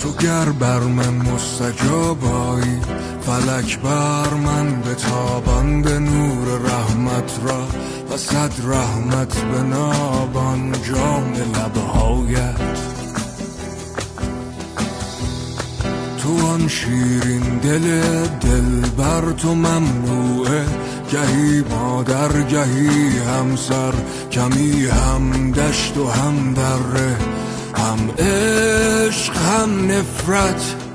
تو گر بر من مستجابایی، فلک بر من به تابان به نور رحمت را و صد رحمت به نابان جام لبهایت. تو آن شیرین دل دلبر تو ممنوعه، گهی مادر گهی همسر، کمی هم دشت و هم دره، هم عشق هم نفرت.